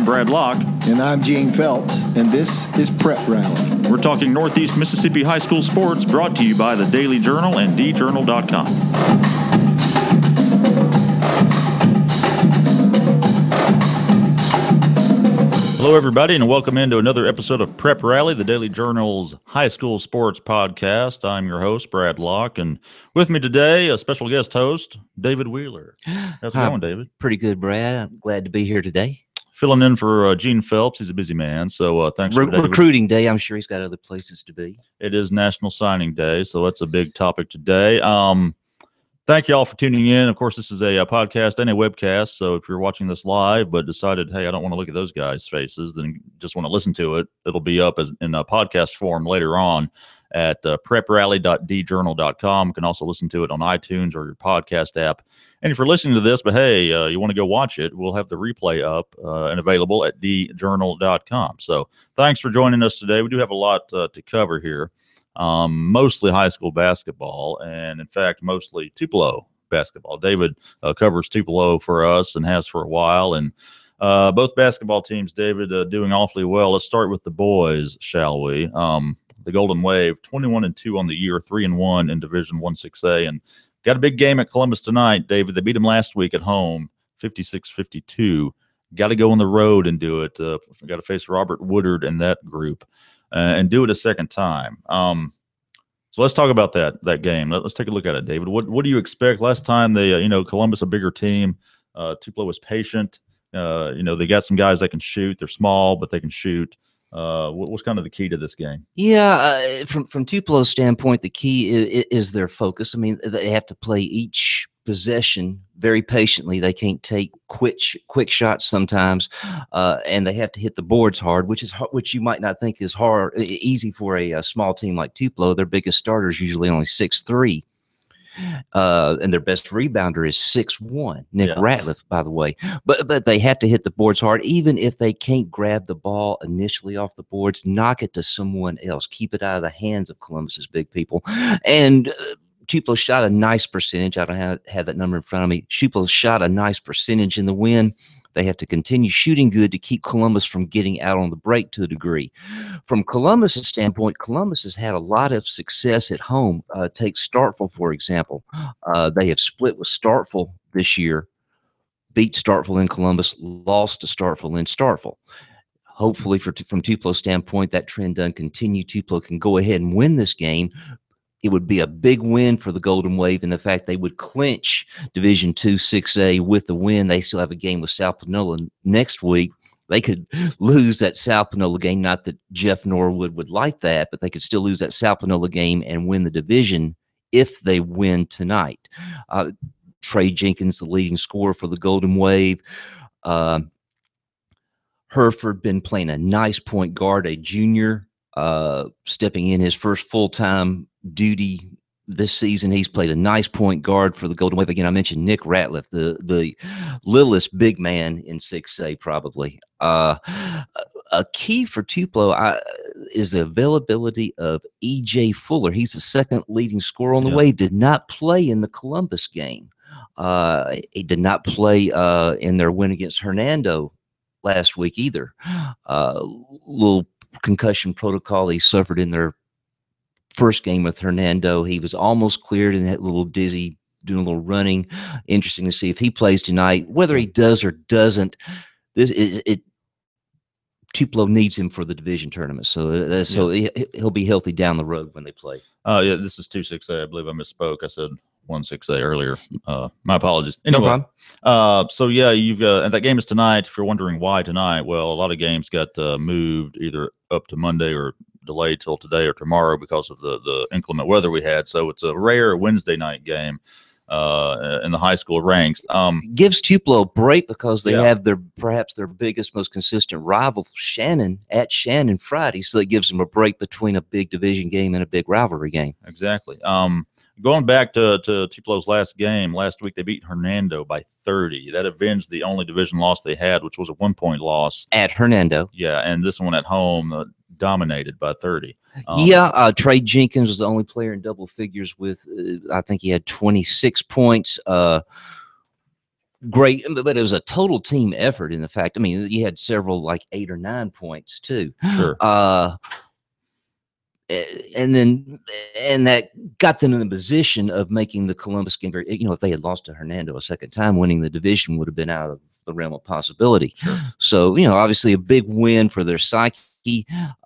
Brad Locke. And I'm Gene Phelps, and this is Prep Rally. We're talking Northeast Mississippi high school sports, brought to you by the Daily Journal and djournal.com. Hello, everybody, and welcome into another episode of Prep Rally, the Daily Journal's high school sports podcast. I'm your host, Brad Locke, and with me today, a special guest host, David Wheeler. How's it going, David? Pretty good, Brad. I'm glad to be here today. Filling in for Gene Phelps. He's a busy man, so thanks for recruiting day. I'm sure he's got other places to be. It is National Signing Day, so that's a big topic today. Thank you all for tuning in. Of course, this is a podcast and a webcast, so if you're watching this live but decided, hey, I don't want to look at those guys' faces, then just want to listen to it, it'll be up as in a podcast form later on at preprally.djournal.com. You can also listen to it on iTunes or your podcast app. And if you're listening to this, but hey, you want to go watch it, we'll have the replay up and available at djournal.com. So thanks for joining us today. We do have a lot to cover here. Mostly high school basketball, and in fact, mostly Tupelo basketball. David covers Tupelo for us and has for a while, and both basketball teams, David, doing awfully well. Let's start with the boys, shall we? The Golden Wave, 21-2 on the year, 3-1 in Division I 6A, and got a big game at Columbus tonight, David. They beat them last week at home, 56-52. Got to go on the road and do it. Got to face Robert Woodard and that group. And do it a second time. So let's talk about that game. Let's take a look at it, David. What do you expect? Last time they, Columbus, a bigger team. Tupelo was patient. They got some guys that can shoot. They're small, but they can shoot. What's kind of the key to this game? Yeah, from Tupelo's standpoint, the key is their focus. I mean, they have to play each possession very patiently. They can't take quick shots sometimes, and they have to hit the boards hard, which you might not think is easy for a small team like Tupelo. Their biggest starter is usually only 6'3", and their best rebounder is 6'1", Nick Ratliff, by the way. But they have to hit the boards hard, even if they can't grab the ball initially off the boards. Knock it to someone else. Keep it out of the hands of Columbus's big people. And Tupelo shot a nice percentage. I don't have that number in front of me. Tupelo shot a nice percentage in the win. They have to continue shooting good to keep Columbus from getting out on the break to a degree. From Columbus's standpoint, Columbus has had a lot of success at home. Take Starkville, for example. They have split with Starkville this year, beat Starkville in Columbus, lost to Starkville in Starkville. Hopefully, from Tupelo's standpoint, that trend doesn't continue. Tupelo can go ahead and win this game. It would be a big win for the Golden Wave in the fact they would clinch Division II 6A with the win. They still have a game with South Panola next week. They could lose that South Panola game. Not that Jeff Norwood would like that, but they could still lose that South Panola game and win the division if they win tonight. Trey Jenkins, the leading scorer for the Golden Wave. Hereford been playing a nice point guard, a junior, stepping in his first full-time duty this season. He's played a nice point guard for the Golden Wave. Again, I mentioned Nick Ratliff, the littlest big man in 6A probably. A key for Tupelo is the availability of E.J. Fuller. He's the second leading scorer on the Wave. Did not play in the Columbus game. He did not play in their win against Hernando last week either. Little concussion protocol he suffered in their first game with Hernando. He was almost cleared and had a little dizzy, doing a little running. Interesting to see if he plays tonight. Whether he does or doesn't, Tupelo needs him for the division tournament. So he'll be healthy down the road when they play. This is 2-6A. I believe I misspoke. I said 1-6A earlier. My apologies. Anyway, no problem. You've and that game is tonight. If you're wondering why tonight, well, a lot of games got moved either up to Monday or delayed till today or tomorrow because of the inclement weather we had. So it's a rare Wednesday night game in the high school ranks. Gives Tupelo a break because they have perhaps their biggest, most consistent rival, Shannon, at Shannon Friday. So it gives them a break between a big division game and a big rivalry game. Exactly. Going back to Tupelo's last game, last week they beat Hernando by 30. That avenged the only division loss they had, which was a 1-point loss. At Hernando. Yeah, and this one at home dominated by 30. Trey Jenkins was the only player in double figures with, I think he had 26 points. great, but it was a total team effort. In the fact, I mean, you had several like 8 or 9 points too. Sure. And that got them in the position of making the Columbus game very, if they had lost to Hernando a second time, winning the division would have been out of the realm of possibility. Sure. So, obviously a big win for their psyche.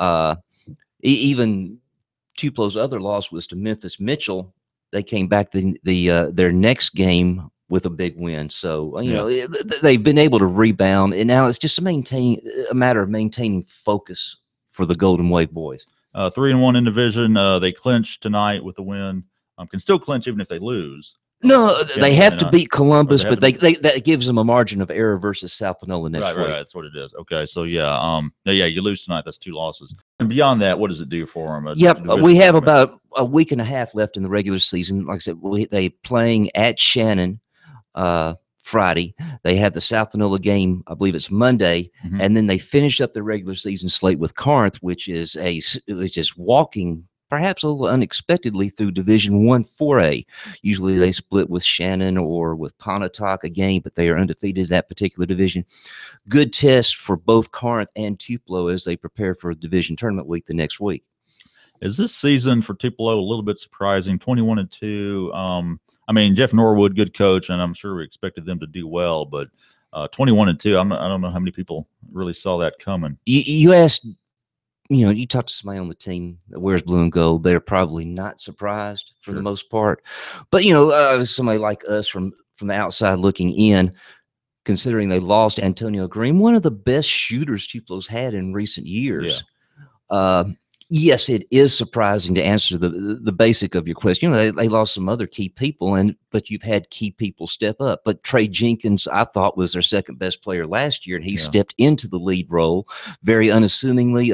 Even Tupelo's other loss was to Memphis Mitchell. They came back their next game with a big win. So, they've been able to rebound, and now it's just a matter of maintaining focus for the Golden Wave boys. 3-1 in division. They clinched tonight with a win. Can still clinch even if they lose. No, they have to beat Columbus, but that gives them a margin of error versus South Panola next week. Right, that's what it is. Okay, so you lose tonight. That's 2 losses. And beyond that, what does it do for them? We have about a week and a half left in the regular season. Like I said, they playing at Shannon Friday. They have the South Panola game, I believe it's Monday, and then they finish up the regular season slate with Corinth, which is walking perhaps a little unexpectedly through Division 1 4A. Usually they split with Shannon or with Pontotoc a game, but they are undefeated in that particular division. Good test for both Corinth and Tupelo as they prepare for Division Tournament week the next week. Is this season for Tupelo a little bit surprising? 21-2. I mean, Jeff Norwood, good coach, and I'm sure we expected them to do well, but 21-2. I don't know how many people really saw that coming. You asked, you talk to somebody on the team that wears blue and gold, they're probably not surprised for the most part. But somebody like us from the outside looking in, considering they lost Antonio Green, one of the best shooters Tupelo's had in recent years. Yeah. Yes, it is surprising to answer the basic of your question. They lost some other key people, but you've had key people step up. But Trey Jenkins, I thought, was their second best player last year, and he stepped into the lead role very unassumingly.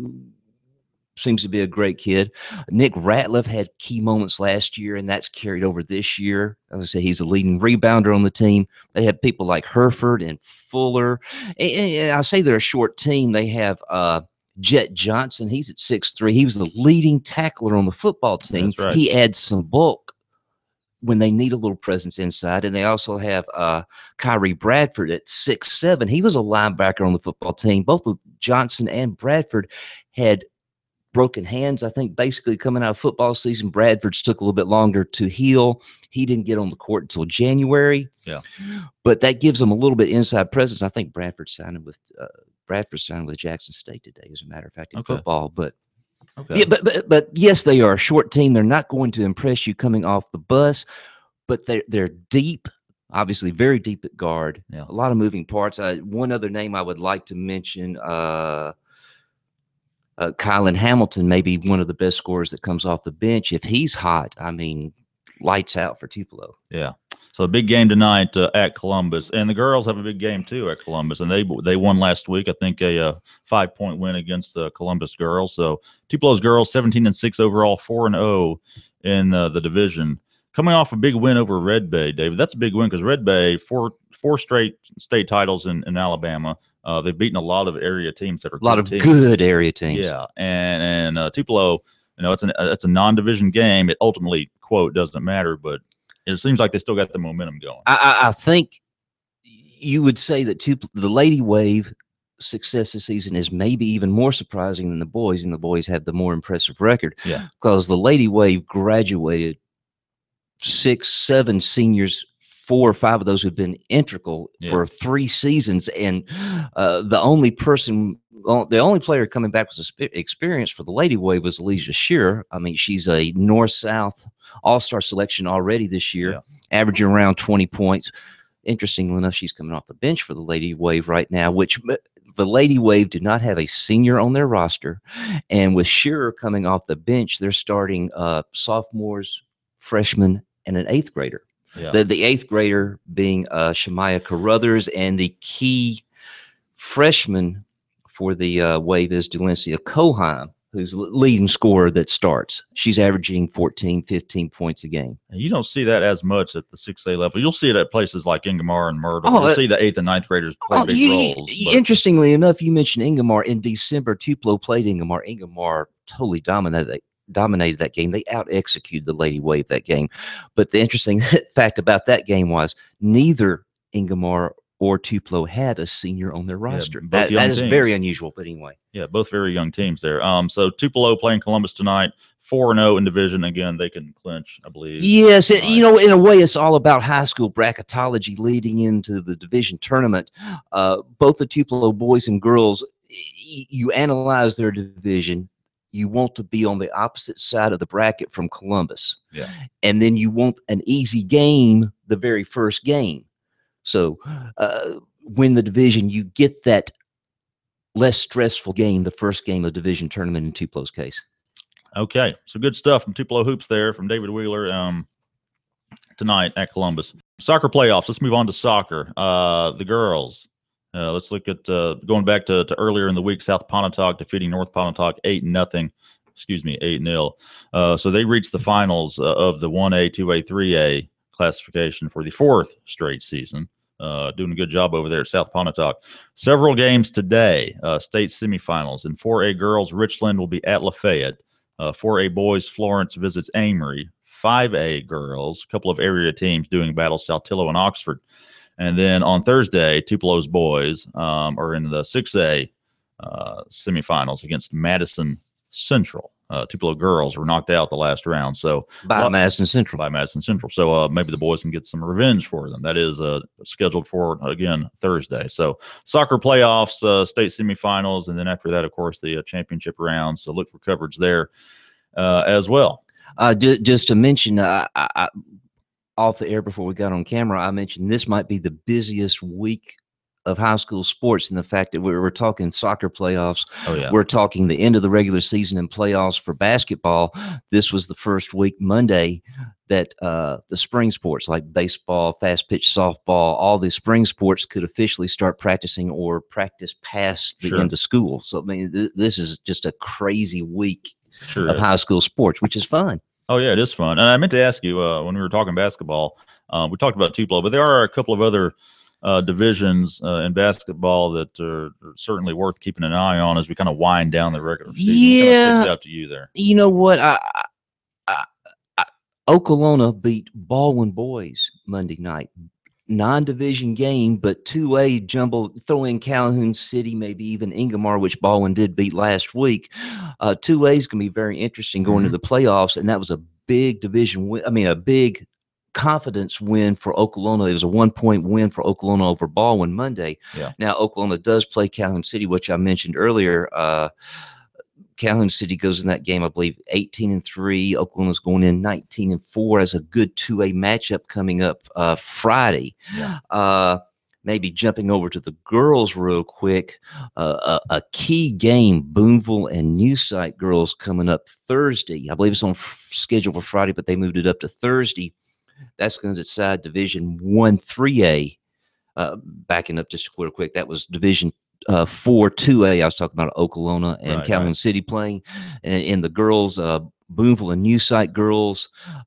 Seems to be a great kid. Nick Ratliff had key moments last year, and that's carried over this year. As I said, he's a leading rebounder on the team. They have people like Herford and Fuller. And I say they're a short team. They have Jet Johnson, he's at 6'3". He was the leading tackler on the football team. That's right. He adds some bulk when they need a little presence inside. And they also have Kyrie Bradford at 6'7". He was a linebacker on the football team. Both of Johnson and Bradford had broken hands, I think, basically coming out of football season. Bradford's took a little bit longer to heal. He didn't get on the court until January. Yeah. But that gives them a little bit inside presence. I think Bradford signed with Jackson State today, as a matter of fact, in football. But but yes, they are a short team. They're not going to impress you coming off the bus, but they're deep, obviously very deep at guard. Yeah. A lot of moving parts. One other name I would like to mention, Kylan Hamilton, maybe one of the best scorers that comes off the bench. If he's hot, I mean, lights out for Tupelo. Yeah. So a big game tonight at Columbus, and the girls have a big game too at Columbus, and they won last week. I think a 5-point win against the Columbus girls. So Tupelo's girls 17-6 overall, 4-0 in the division. Coming off a big win over Red Bay, David. That's a big win because Red Bay four straight state titles in Alabama. They've beaten a lot of area teams that are a lot of good area teams. Yeah, and Tupelo, it's a non-division game. It ultimately, quote, doesn't matter, but it seems like they still got the momentum going. I think you would say that the Lady Wave success this season is maybe even more surprising than the boys, and the boys have the more impressive record. Yeah, because the Lady Wave graduated 6-7 seniors, 4 or 5 of those who've been integral for 3 seasons, and the only player coming back with experience for the Lady Wave was Alicia Shearer. I mean, she's a North-South all-star selection already this year, averaging around 20 points. Interestingly enough, she's coming off the bench for the Lady Wave right now, which the Lady Wave did not have a senior on their roster. And with Shearer coming off the bench, they're starting sophomores, freshmen, and an 8th grader. Yeah. The 8th grader being Shemaya Carruthers, and the key freshman for the Wave is Delencia Coheim, who's the leading scorer that starts. She's averaging 14, 15 points a game. And you don't see that as much at the 6A level. You'll see it at places like Ingomar and Myrtle. You'll see the 8th and 9th graders play big roles. Interestingly enough, you mentioned Ingomar. In December, Tupelo played Ingomar. Ingomar totally dominated that game. They out-executed the Lady Wave that game. But the interesting fact about that game was neither Ingomar or Tupelo had a senior on their roster. both That young is teams. very unusual, but anyway. Yeah, both very young teams there. So Tupelo playing Columbus tonight, 4-0 in division. Again, they can clinch, I believe. Yes, tonight. in a way, it's all about high school bracketology leading into the division tournament. Both the Tupelo boys and girls, you analyze their division. You want to be on the opposite side of the bracket from Columbus. Yeah. And then you want an easy game the very first game. So win the division, you get that less stressful game, the first game of division tournament in Tupelo's case. Okay, so good stuff from Tupelo Hoops there from David Wheeler tonight at Columbus. Soccer playoffs. Let's move on to soccer. The girls. Let's look at going back to earlier in the week. South Pontotoc defeating North Pontotoc 8-0. 8-0. So they reached the finals of the 1A, 2A, 3A classification for the fourth straight season. Doing a good job over there at South Pontotoc. Several games today, state semifinals. In 4A girls, Richland will be at Lafayette. 4A boys, Florence visits Amory. 5A girls, a couple of area teams doing battle, Saltillo and Oxford. And then on Thursday, Tupelo's boys are in the 6A semifinals against Madison Central. Tupelo girls were knocked out the last round. So by Madison Central. So maybe the boys can get some revenge for them. That is scheduled for, again, Thursday. So soccer playoffs, state semifinals, and then after that, of course, the championship round. So look for coverage there as well. Just to mention, off the air before we got on camera, I mentioned this might be the busiest week of high school sports, in the fact that we're talking soccer playoffs. Oh, yeah. We're talking the end of the regular season and playoffs for basketball. This was the first week, Monday, that the spring sports like baseball, fast pitch softball, all the spring sports could officially start practicing or practice past the end of school. So, I mean, this is just a crazy week of high school sports, which is fun. Oh, yeah, it is fun. And I meant to ask you when we were talking basketball, we talked about Tupelo, but there are a couple of other divisions in basketball that are certainly worth keeping an eye on as we kind of wind down the regular season. What kind of sticks out to you there? You know what? Okolona beat Baldwin boys Monday night. Non-division game, but 2A jumble. Throw in Calhoun City, maybe even Ingomar, which Baldwin did beat last week. 2A is going to be very interesting going to the playoffs, and that was a big division win. I mean, a big confidence win for Okolona. It was a 1-point win for Okolona over Baldwin Monday. Yeah. Now, Okolona does play Calhoun City, which I mentioned earlier. Calhoun City goes in that game, I believe, 18-3. Okolona's going in 19-4 as a good 2A matchup coming up Friday. Yeah. Maybe jumping over to the girls real quick, a key game, Boonville and New Site girls coming up Thursday. I believe it's on schedule for Friday, but they moved it up to Thursday. That's going to decide Division 1 3A. Backing up just real quick, that was Division 4 2A. I was talking about Okolona and Calhoun City playing. And in the girls, Boonville and New Site girls.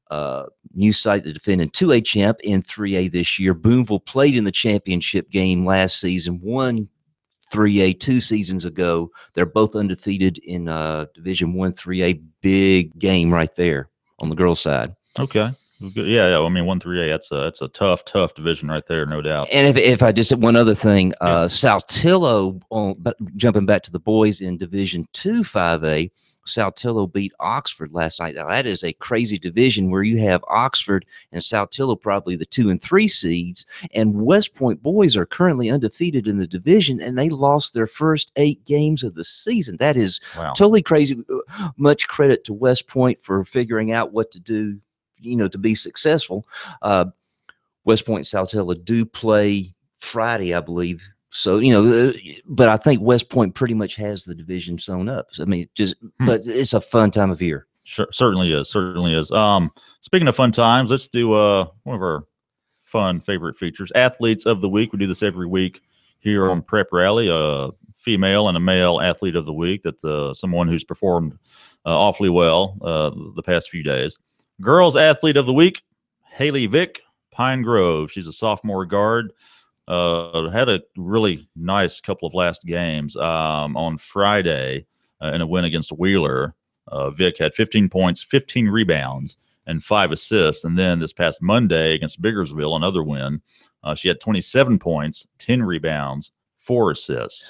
New Site, the defending 2A champ in 3A this year. Boonville played in the championship game last season, won 3A 2 seasons ago. They're both undefeated in Division 1 3A. Big game right there on the girls' side. Okay. Yeah. I mean, 1 3A. That's a tough division right there, no doubt. And if I just said one other thing, Saltillo, jumping back to the boys in Division 2 5A, Saltillo beat Oxford last night. Now, that is a crazy division where you have Oxford and Saltillo probably the 2 and 3 seeds, and West Point boys are currently undefeated in the division, and they lost their first 8 games of the season. That is totally crazy. Much credit to West Point for figuring out what to do, to be successful. West Point and Saltillo do play Friday, I believe. So, but I think West Point pretty much has the division sewn up. So, I mean, but it's a fun time of year. Sure, certainly is. Speaking of fun times, let's do one of our fun favorite features, Athletes of the Week. We do this every week here on Prep Rally, a female and a male athlete of the week. That's someone who's performed awfully well the past few days. Girls Athlete of the Week, Haley Vick, Pine Grove. She's a sophomore guard. Had a really nice couple of last games on Friday in a win against Wheeler. Vic had 15 points, 15 rebounds, and 5 assists. And then this past Monday against Biggersville, another win, She had 27 points, 10 rebounds, 4 assists.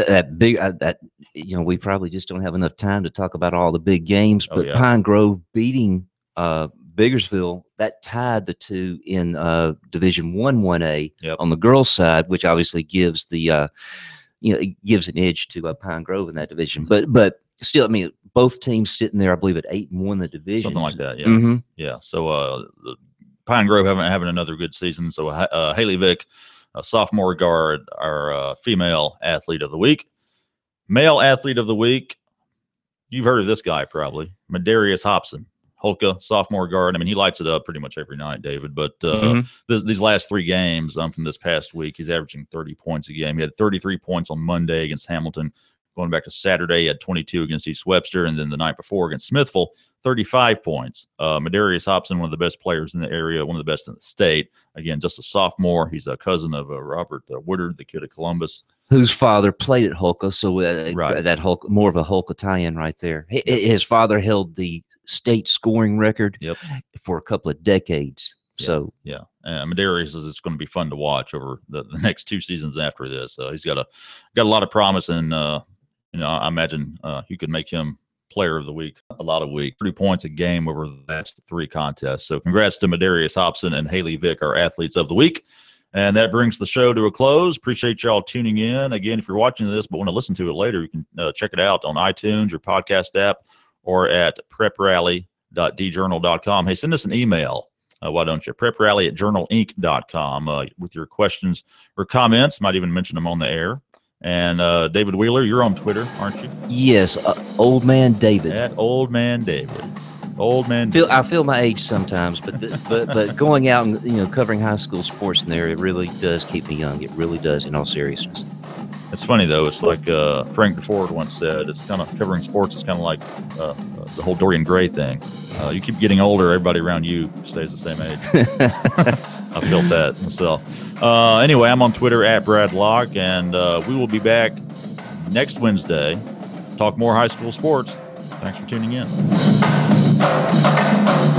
We probably just don't have enough time to talk about all the big games, but yeah. Pine Grove beating Biggersville, that tied the two in Division 1A on the girls' side, which obviously gives the gives an edge to Pine Grove in that division. But still, I mean, both teams sitting there, I believe, at 8-1 the division, something like that. Yeah, mm-hmm. Yeah. So the Pine Grove having another good season. So Haley Vick, sophomore guard, our female athlete of the week. Male athlete of the week. You've heard of this guy probably, Madarius Hobson. Holka, sophomore guard. I mean, he lights it up pretty much every night, David. But these last 3 games from this past week, he's averaging 30 points a game. He had 33 points on Monday against Hamilton. Going back to Saturday, he had 22 against East Webster. And then the night before against Smithville, 35 points. Madarius Hobson, one of the best players in the area, one of the best in the state. Again, just a sophomore. He's a cousin of Robert Woodard, the kid of Columbus, whose father played at Holka. So right. That Holka, more of a Holka tie-in right there. His father held the state scoring record for a couple of decades. So Madarius is going to be fun to watch over the next 2 seasons after this. He's got a lot of promise, and I imagine you could make him player of the week a lot of weeks. 30 points a game over the last 3 contests. So congrats to Madarius Hobson and Haley Vick, our athletes of the week. And that brings the show to a close. Appreciate y'all tuning in. Again, if you're watching this but want to listen to it later, you can check it out on iTunes, your podcast app, or at preprally.djournal.com. Hey, send us an email. Why don't you? preprally@journalinc.com with your questions or comments. Might even mention them on the air. And David Wheeler, you're on Twitter, aren't you? Yes, Old Man David. At Old Man David. Old Man. I feel my age sometimes, but going out and covering high school sports in there, it really does keep me young. It really does, in all seriousness. It's funny though. It's like Frank DeFord once said. It's kind of covering sports. It's kind of like the whole Dorian Gray thing. You keep getting older, everybody around you stays the same age. I felt that myself. Anyway, I'm on Twitter at Brad Locke, and we will be back next Wednesday. Talk more high school sports. Thanks for tuning in.